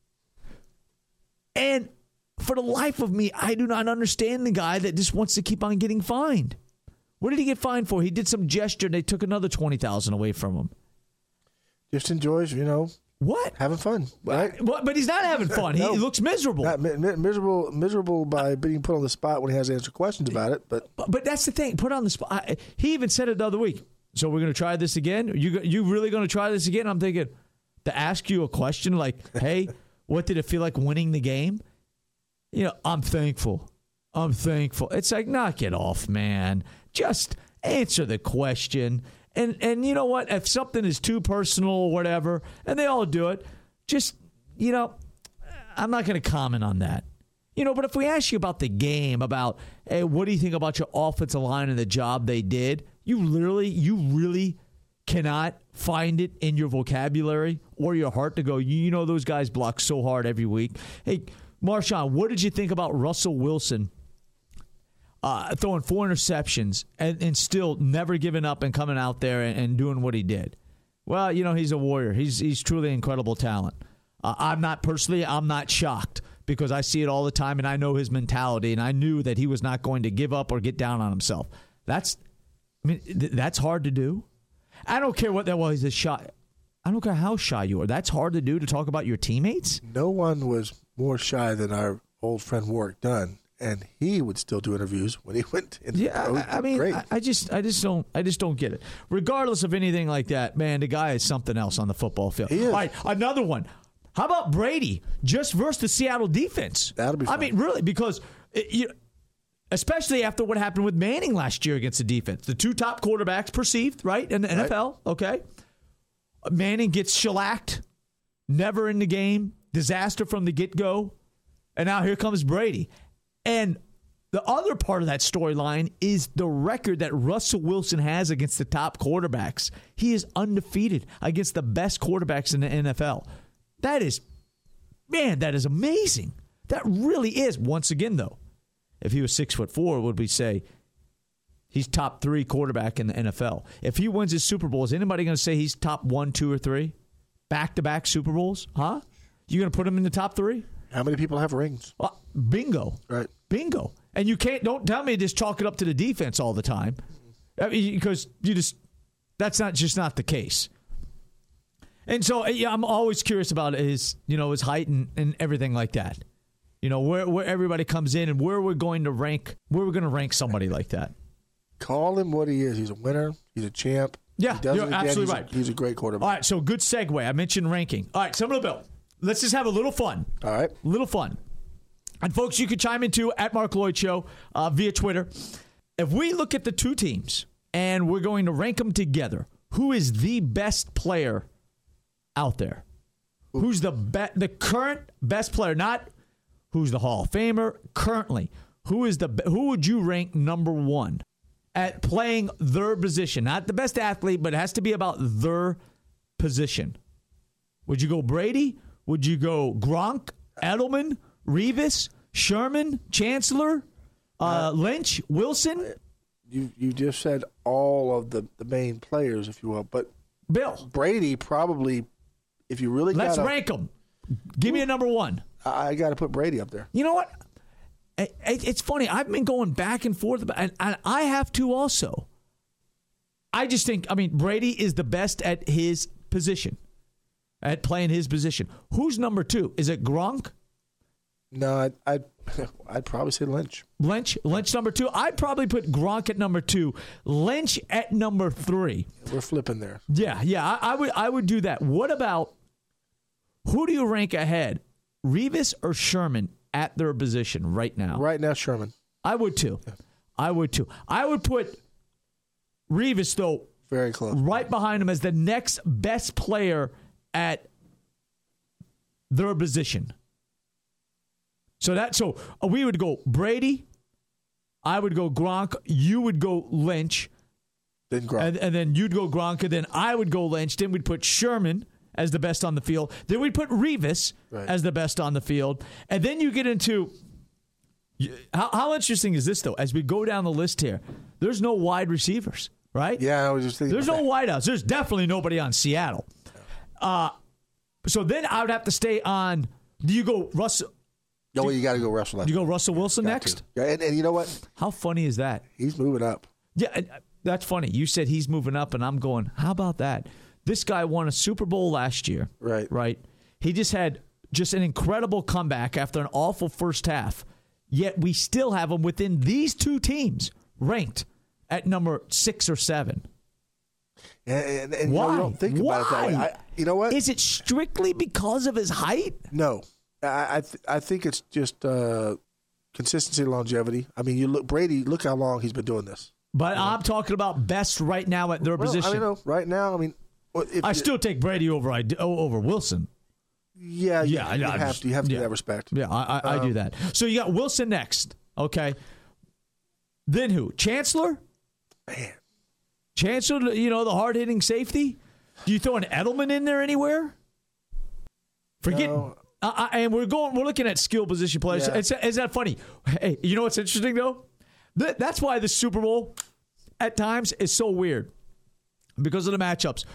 S4: And for the life of me, I do not understand the guy that just wants to keep on getting fined. What did he get fined for? He did some gesture, and they took another $20,000 away from him.
S5: Just enjoys,
S4: what?
S5: Having fun, right?
S4: But he's not having fun.
S5: No.
S4: He looks miserable.
S5: Not miserable by being put on the spot when he has to answer questions about it.
S4: But that's the thing. Put on the spot. He even said it the other week. So we're going to try this again? You really going to try this again? I'm thinking, to ask you a question like, hey, what did it feel like winning the game? I'm thankful. It's like, knock it off, man. Just answer the question. And you know what? If something is too personal or whatever, and they all do it, just, I'm not going to comment on that. But if we ask you about the game, about, hey, what do you think about your offensive line and the job they did? You really cannot find it in your vocabulary or your heart to go, those guys block so hard every week. Hey, Marshawn, what did you think about Russell Wilson throwing 4 interceptions and still never giving up and coming out there and doing what he did? Well, he's a warrior. He's truly incredible talent. I'm not shocked, because I see it all the time, and I know his mentality, and I knew that he was not going to give up or get down on himself. That's hard to do. I don't care what that was. He's a shy. I don't care how shy you are. That's hard to do, to talk about your teammates.
S5: No one was more shy than our old friend Warwick Dunn, and he would still do interviews when he went in.
S4: Yeah, I mean, great. I just don't get it. Regardless of anything like that, man, the guy is something else on the football field.
S5: He is.
S4: All right, another one. How about Brady just versus the Seattle defense?
S5: That'll be fun.
S4: I mean, really, because especially after what happened with Manning last year against the defense. The two top quarterbacks perceived, right, in the NFL, okay? Manning gets shellacked, never in the game, disaster from the get-go, and now here comes Brady. And the other part of that storyline is the record that Russell Wilson has against the top quarterbacks. He is undefeated against the best quarterbacks in the NFL. That is amazing. That really is. Once again, though, if he was 6'4", would we say he's top 3 quarterback in the NFL? If he wins his Super Bowl, is anybody going to say he's top 1, 2, or 3? Back-to-back Super Bowls? Huh? You going to put him in the top 3?
S5: How many people have rings?
S4: Bingo.
S5: Right.
S4: Bingo. And you don't tell me to just chalk it up to the defense all the time. I mean, because that's not the case. And so, I'm always curious about his height and everything like that. Where everybody comes in and where we're going to rank somebody like that.
S5: Call him what he is. He's a winner. He's a champ.
S4: Yeah, you're absolutely right.
S5: He's a great quarterback.
S4: All right, so good segue. I mentioned ranking. All right, Seminole Bill. Let's just have a little fun.
S5: All right.
S4: A little fun. And folks, you can chime in too at Mark Lloyd Show via Twitter. If we look at the two teams and we're going to rank them together, who is the best player out there? Who's the current best player? Not who's the Hall of Famer currently. Who would you rank number 1 at playing their position? Not the best athlete, but it has to be about their position. Would you go Brady? Would you go Gronk, Edelman, Revis, Sherman, Chancellor, Lynch, Wilson?
S5: You just said all of the main players, if you will, but
S4: Bill
S5: Brady probably, if you really
S4: let's rank them. Give me a number one.
S5: I got to put Brady up there.
S4: You know what? It's funny. I've been going back and forth, and I have to also. I just think, Brady is the best at his position, at playing his position. Who's number two? Is it Gronk?
S5: No, I'd probably say Lynch.
S4: Lynch number two. I'd probably put Gronk at number two. Lynch at number three.
S5: We're flipping there.
S4: Yeah. I would do that. What about, who do you rank ahead, Revis or Sherman at their position right now?
S5: Right now, Sherman.
S4: I would too.
S5: Yeah.
S4: I would put Revis, though,
S5: very close,
S4: right behind him as the next best player at their position. So we would go Brady, I would go Gronk, you would go Lynch,
S5: then Gronk,
S4: and then you'd go Gronk, and then I would go Lynch. Then we'd put Sherman as the best on the field. Then we'd put Revis as the best on the field, and then you get into how interesting is this though? As we go down the list here, there's no wide receivers, right?
S5: Yeah, I was just thinking.
S4: There's no wideouts. There's definitely nobody on Seattle. So then I would have to stay on. Do you go Russell?
S5: No, you got to go Russell.
S4: Do you go Russell Wilson next?
S5: Yeah, and you know what?
S4: How funny is that?
S5: He's moving up.
S4: Yeah, that's funny. You said he's moving up, and I'm going, how about that? This guy won a Super Bowl last year. Right. He just had an incredible comeback after an awful first half, yet we still have him within these two teams ranked at number 6 or 7.
S5: And
S4: why?
S5: You don't think about it that way. You know what?
S4: Is it strictly because of his height?
S5: No. I think it's just consistency and longevity. You look Brady. Look how long he's been doing this.
S4: But I'm talking about best right now at their position.
S5: Right now.
S4: I still take Brady over Wilson.
S5: Yeah. You have to give that respect.
S4: Yeah, I do that. So you got Wilson next. Okay. Then who? Chancellor.
S5: Man.
S4: Chancellor. The hard hitting safety. Do you throw an Edelman in there anywhere? Forget.
S5: No.
S4: And we're looking at skill position players. Yeah. Is that funny? Hey, you know what's interesting though? That's why the Super Bowl at times is so weird because of the matchups.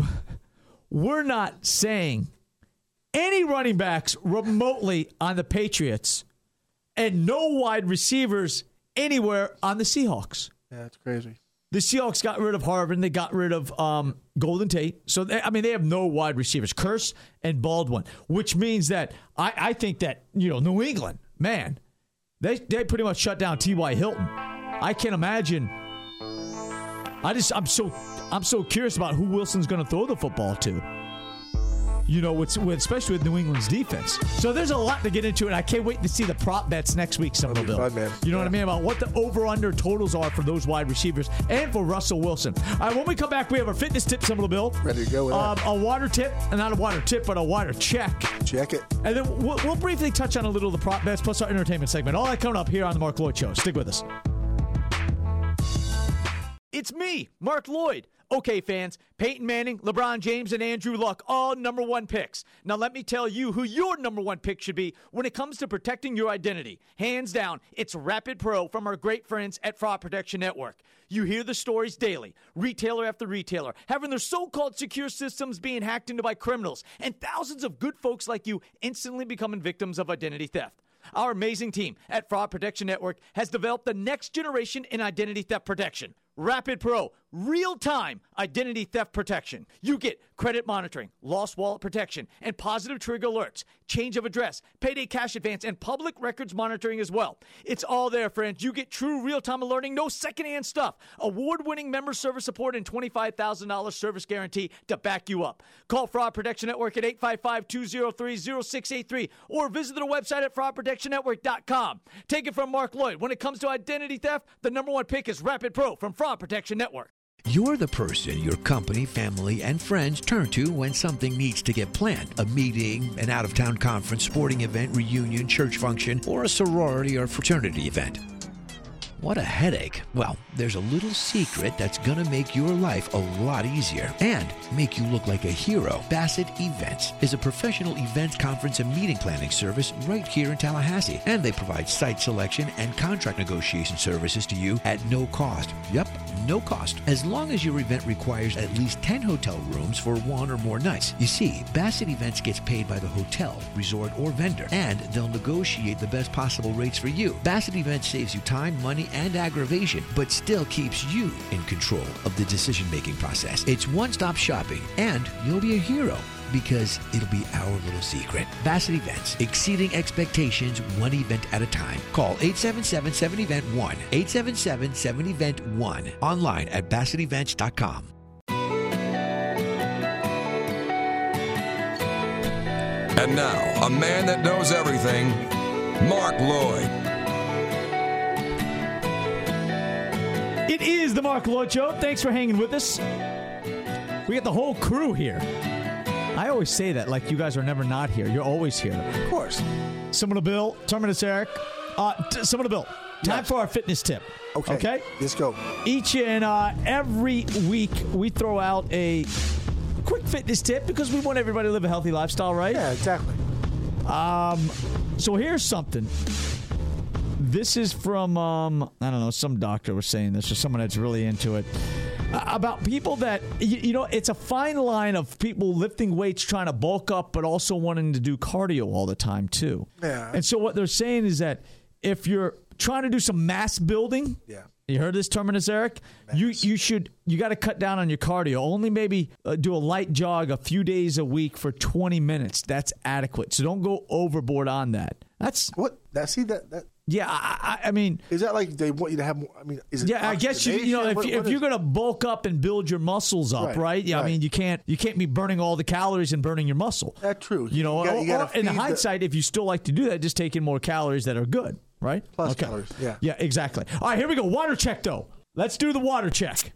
S4: We're not saying any running backs remotely on the Patriots and no wide receivers anywhere on the Seahawks.
S5: Yeah, it's crazy.
S4: The Seahawks got rid of Harvin. They got rid of Golden Tate. So, they have no wide receivers. Curse and Baldwin, which means that I think that, New England, man, they pretty much shut down T.Y. Hilton. I can't imagine. I'm so curious about who Wilson's going to throw the football to. Especially with New England's defense. So there's a lot to get into, and I can't wait to see the prop bets next week, Somerville.
S5: Fun, man.
S4: You know what I mean? About what the over-under totals are for those wide receivers and for Russell Wilson. All right, when we come back, we have our fitness tip, Somerville.
S5: Ready to go with that.
S4: A water tip, and not a water tip, but a water check.
S5: Check it.
S4: And then we'll briefly touch on a little of the prop bets, plus our entertainment segment. All that coming up here on the Mark Lloyd Show. Stick with us. It's me, Mark Lloyd. Okay, fans, Peyton Manning, LeBron James, and Andrew Luck, all number one picks. Now let me tell you who your number one pick should be when it comes to protecting your identity. Hands down, it's Rapid Pro from our great friends at Fraud Protection Network. You hear the stories daily, retailer after retailer, having their so-called secure systems being hacked into by criminals, and thousands of good folks like you instantly becoming victims of identity theft. Our amazing team at Fraud Protection Network has developed the next generation in identity theft protection. Rapid Pro, real-time identity theft protection. You get credit monitoring, lost wallet protection, and positive trigger alerts, change of address, payday cash advance, and public records monitoring as well. It's all there, friends. You get true real-time alerting, no secondhand stuff, award-winning member service support, and $25,000 service guarantee to back you up. Call Fraud Protection Network at 855-203-0683 or visit their website at fraudprotectionnetwork.com. Take it from Mark Lloyd. When it comes to identity theft, the number one pick is Rapid Pro from Fraud Protection Network.
S6: You're the person your company, family, and friends turn to when something needs to get planned. A meeting, an out-of-town conference, sporting event, reunion, church function, or a sorority or fraternity event. What a headache. Well, there's a little secret that's going to make your life a lot easier and make you look like a hero. Bassett Events is a professional events, conference, and meeting planning service right here in Tallahassee. And they provide site selection and contract negotiation services to you at no cost. Yep, no cost. As long as your event requires at least 10 hotel rooms for one or more nights. You see, Bassett Events gets paid by the hotel, resort, or vendor, and they'll negotiate the best possible rates for you. Bassett Events saves you time, money, and aggravation, but still keeps you in control of the decision-making process. It's one-stop shopping, and you'll be a hero because it'll be our little secret. Bassett Events, exceeding expectations one event at a time. Call 877-7-EVENT-1, 877-7-EVENT-1, online at BassettEvents.com.
S2: And now, a man that knows everything, Mark Lloyd.
S4: It is the Mark Lloyd Show. Thanks for hanging with us. We got the whole crew here. I always say that like you guys are never not here. You're always here.
S5: Of course.
S4: Seminole Bill, Terminus Eric. Seminole Bill, time for our fitness tip. Okay?
S5: Let's go.
S4: Each and every week, we throw out a quick fitness tip because we want everybody to live a healthy lifestyle, right?
S5: Yeah, exactly.
S4: So here's something. This is from, I don't know, some doctor was saying this or someone that's really into it. About people that, it's a fine line of people lifting weights, trying to bulk up, but also wanting to do cardio all the time, too.
S5: Yeah.
S4: And so what they're saying is that if you're trying to do some mass building, you heard this, Terminus Eric? You got to cut down on your cardio. Only maybe do a light jog a few days a week for 20 minutes. That's adequate. So don't go overboard on that. That's
S5: what? That.
S4: Yeah, I mean,
S5: is that like they want you to have more? I mean, is it?
S4: Yeah, I guess if you're going to bulk up and build your muscles up, right? Yeah, right. I mean, you can't be burning all the calories and burning your muscle.
S5: That's true.
S4: You gotta in hindsight, if you still like to do that, just take in more calories that are good, right?
S5: Plus calories. Yeah.
S4: Yeah, exactly. All right, here we go. Water check, though. Let's do the water check.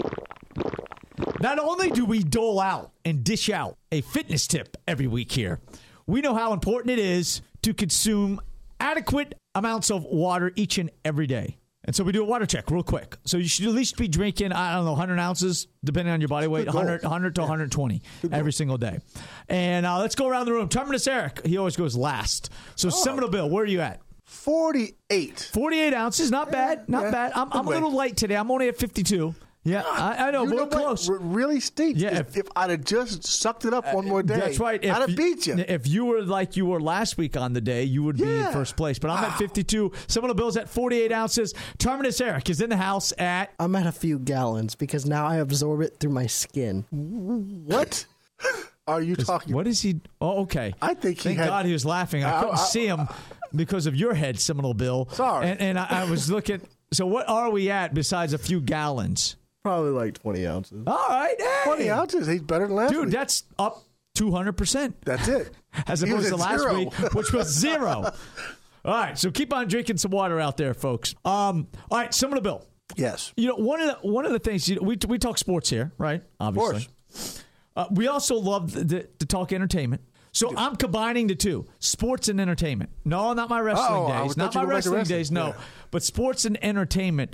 S4: Not only do we dole out and dish out a fitness tip every week here, we know how important it is to consume adequate amounts of water each and every day. And so we do a water check real quick. So you should at least be drinking, 100 ounces, depending on your body weight, 100 to 120 every single day. And let's go around the room. Terminus Eric, he always goes last. So Seminole Bill, where are you at?
S5: 48.
S4: 48 ounces, not bad, not bad. I'm a little light today. I'm only at 52. Yeah, I know, but we're close.
S5: We're really stinks.
S4: Yeah,
S5: if I'd have just sucked it up one more day,
S4: that's right.
S5: I'd have beat you.
S4: If you were like you were last week on the day, you would be in first place. But I'm at 52. Seminole Bill's at 48 ounces. Terminus Eric is in the house at...
S8: I'm at a few gallons because now I absorb it through my skin.
S5: What are you talking about?
S4: What is he... Oh, okay.
S5: I think
S4: Thank God he was laughing. I couldn't see him because of your head, Seminole Bill.
S5: Sorry.
S4: And I was looking... So what are we at besides a few gallons?
S8: Probably like 20 ounces.
S4: All right. Hey.
S5: 20 ounces. He's better than last week.
S4: Dude, that's up 200%.
S5: That's it.
S4: As opposed to last week, which was 0. All right. So keep on drinking some water out there, folks. All right. Seminole Bill.
S5: Yes.
S4: One of the things, we talk sports here, right? Obviously.
S5: Of course.
S4: We also love to talk entertainment. So I'm combining the two, sports and entertainment. No, not my wrestling days. Not my wrestling days, no. Yeah. But sports and entertainment,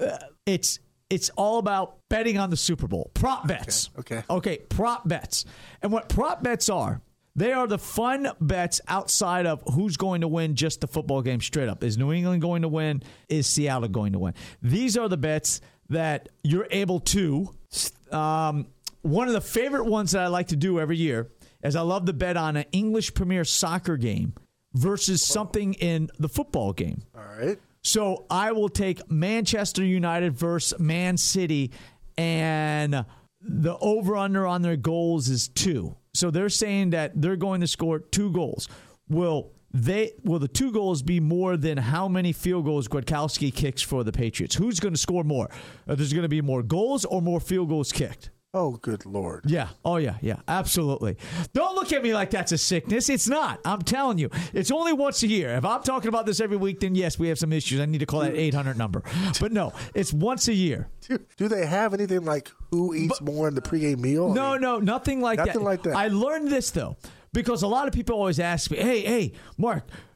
S4: it's all about betting on the Super Bowl. Prop bets. Okay, prop bets. And what prop bets are, they are the fun bets outside of who's going to win just the football game straight up. Is New England going to win? Is Seattle going to win? These are the bets that you're able to. One of the favorite ones that I like to do every year is I love to bet on an English Premier Soccer game versus something in the football game.
S5: All right.
S4: So I will take Manchester United versus Man City, and the over-under on their goals is 2. So they're saying that they're going to score 2 goals. Will the 2 goals be more than how many field goals Gwiatkowski kicks for the Patriots? Who's going to score more? There's going to be more goals or more field goals kicked?
S5: Oh, good Lord.
S4: Yeah. Oh, yeah. Absolutely. Don't look at me like that's a sickness. It's not. I'm telling you. It's only once a year. If I'm talking about this every week, then yes, we have some issues. I need to call that 800 number. But no, it's once a year.
S5: Do they have anything like who eats more in the pregame meal?
S4: No, nothing like that.
S5: Nothing like that.
S4: I learned this, though, because a lot of people always ask me, hey, Mark,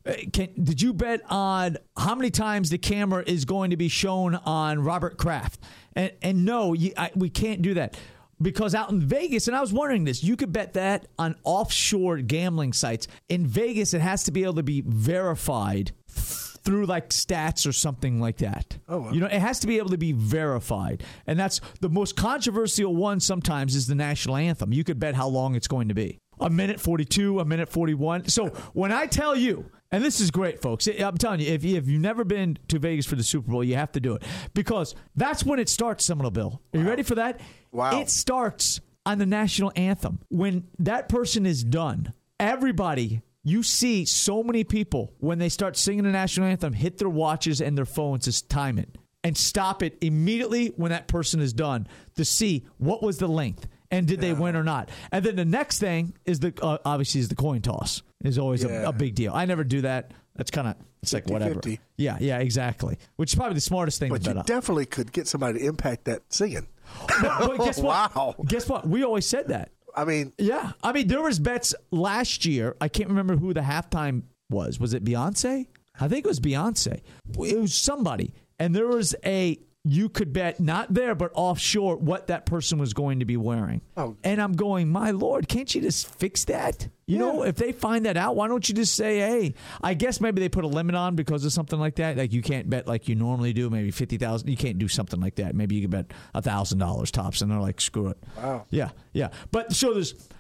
S4: Did you bet on how many times the camera is going to be shown on Robert Kraft? And no, we can't do that. Because out in Vegas, and I was wondering this, you could bet that on offshore gambling sites. In Vegas, it has to be able to be verified through like stats or something like that.
S5: Oh, wow.
S4: It has to be able to be verified. And that's the most controversial one sometimes is the national anthem. You could bet how long it's going to be. A minute 42, a minute 41. So when I tell you, and this is great, folks, I'm telling you, if you've never been to Vegas for the Super Bowl, you have to do it. Because that's when it starts, Seminole Bill. Are you ready for that?
S5: Wow.
S4: It starts on the national anthem. When that person is done, everybody, you see so many people, when they start singing the national anthem, hit their watches and their phones to time it. And stop it immediately when that person is done to see what was the length. And did they win or not? And then the next thing is obviously the coin toss. Is always a big deal. I never do that. That's kind of, it's like whatever.
S5: 50-50.
S4: Yeah, exactly. Which is probably the smartest thing
S5: but
S4: to bet
S5: you
S4: on.
S5: definitely could get somebody to impact that singing.
S4: But guess what?
S5: Wow.
S4: Guess what? We always said that.
S5: I mean,
S4: yeah. I mean, there was bets last year. I can't remember who the halftime was. Was it Beyonce? I think it was Beyonce. It was somebody. And there was you could bet, not there, but offshore, what that person was going to be wearing. Oh. And I'm going, my Lord, can't you just fix that? You know, if they find that out, why don't you just say, hey, I guess maybe they put a limit on because of something like that. Like you can't bet like you normally do, maybe $50,000. You can't do something like that. Maybe you can bet $1,000 tops, and they're like, screw it.
S5: Wow.
S4: Yeah. But so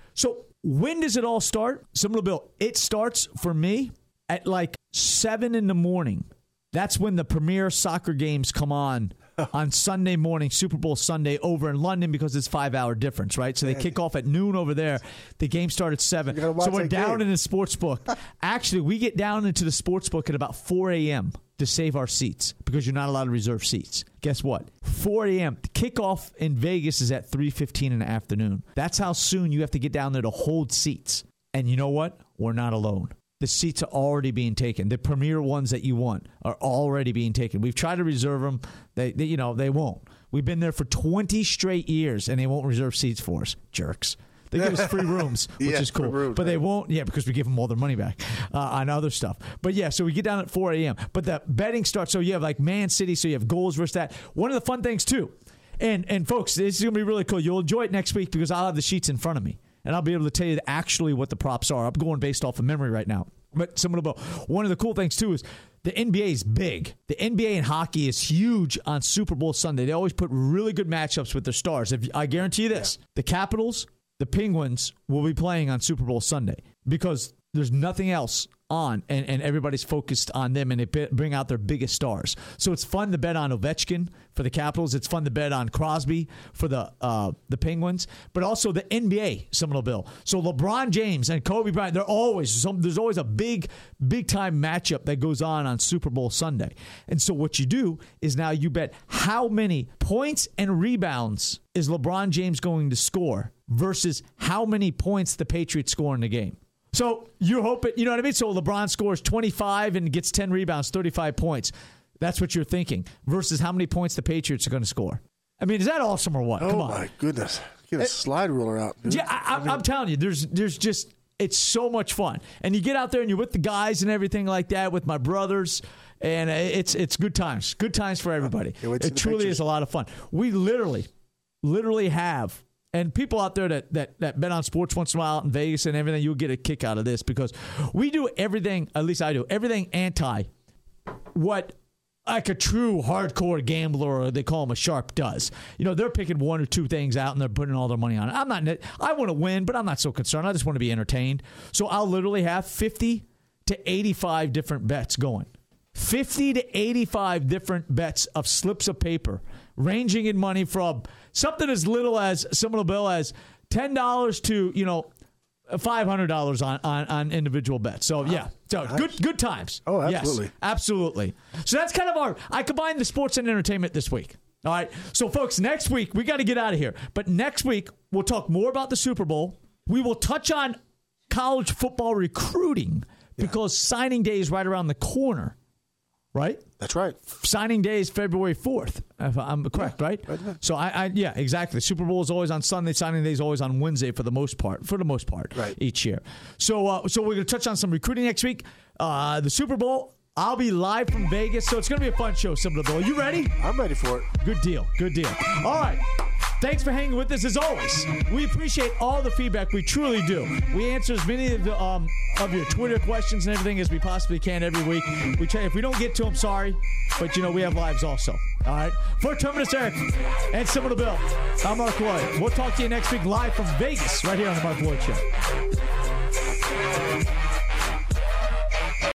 S4: when does it all start? Similar Bill, it starts for me at like 7 in the morning. That's when the premier soccer games come on Sunday morning, Super Bowl Sunday over in London because it's 5-hour difference, right? So they kick off at noon over there. The game starts at 7. So we're down in the sports book. Actually, we get down into the sports book at about 4 a.m. to save our seats because you're not allowed to reserve seats. Guess what? 4 a.m. The kickoff in Vegas is at 3:15 in the afternoon. That's how soon you have to get down there to hold seats. And you know what? We're not alone. The seats are already being taken. The premier ones that you want are already being taken. We've tried to reserve them. They won't. We've been there for 20 straight years, and they won't reserve seats for us. Jerks. They give us free rooms, which is cool.
S5: Rooms,
S4: but they won't, because we give them all their money back on other stuff. But, so we get down at 4 a.m. But the betting starts. So you have like Man City, so you have goals versus that. One of the fun things, too, and folks, this is going to be really cool. You'll enjoy it next week because I'll have the sheets in front of me. And I'll be able to tell you actually what the props are. I'm going based off of memory right now. But one of the cool things, too, is the NBA is big. The NBA in hockey is huge on Super Bowl Sunday. They always put really good matchups with their stars. I guarantee you this. Yeah. The Capitals, the Penguins will be playing on Super Bowl Sunday because there's nothing else on, and everybody's focused on them, and they bring out their biggest stars. So it's fun to bet on Ovechkin for the Capitals. It's fun to bet on Crosby for the Penguins, but also the NBA, Seminole Bill. So LeBron James and Kobe Bryant, there's always a big time matchup that goes on Super Bowl Sunday. And so what you do is now you bet how many points and rebounds is LeBron James going to score versus how many points the Patriots score in the game. So you hope it, you know what I mean? So LeBron scores 25 and gets 10 rebounds, 35 points. That's what you're thinking versus how many points the Patriots are going to score. I mean, is that awesome or what? Come on.
S5: Oh, my goodness. Get a slide ruler out, dude.
S4: Yeah, I'm telling you, there's just, it's so much fun. And you get out there and you're with the guys and everything like that with my brothers, and it's good times. Good times for everybody. It truly is a lot of fun. We literally have... And people out there that bet on sports once in a while out in Vegas and everything, you'll get a kick out of this because we do everything, at least I do, everything anti what like a true hardcore gambler, or they call him a sharp, does. They're picking one or two things out and they're putting all their money on it. I want to win, but I'm not so concerned. I just want to be entertained. So I'll literally have 50 to 85 different bets going. 50 to 85 different bets of slips of paper, ranging in money from something as little as Seminole Bill as $10 to $500 on individual bets. So good times.
S5: Oh, absolutely,
S4: yes, absolutely. So that's kind of I combined the sports and entertainment this week. All right, so folks, next week we got to get out of here. But next week we'll talk more about the Super Bowl. We will touch on college football recruiting because signing day is right around the corner. right?
S5: That's right.
S4: Signing day is February 4th, if I'm correct, right? So, yeah, exactly. Super Bowl is always on Sunday. Signing day is always on Wednesday for the most part,
S5: right.
S4: Each year. So we're going to touch on some recruiting next week. The Super Bowl, I'll be live from Vegas, so it's going to be a fun show, similar to the Bowl. You ready?
S5: I'm ready for it.
S4: Good deal. All right. Thanks for hanging with us as always. We appreciate all the feedback. We truly do. We answer as many of your Twitter questions and everything as we possibly can every week. We try. If we don't get to them, sorry. But, we have lives also. All right. For Terminus Eric and Similar Bill, I'm Mark Lloyd. We'll talk to you next week live from Vegas right here on the Mark Lloyd Show.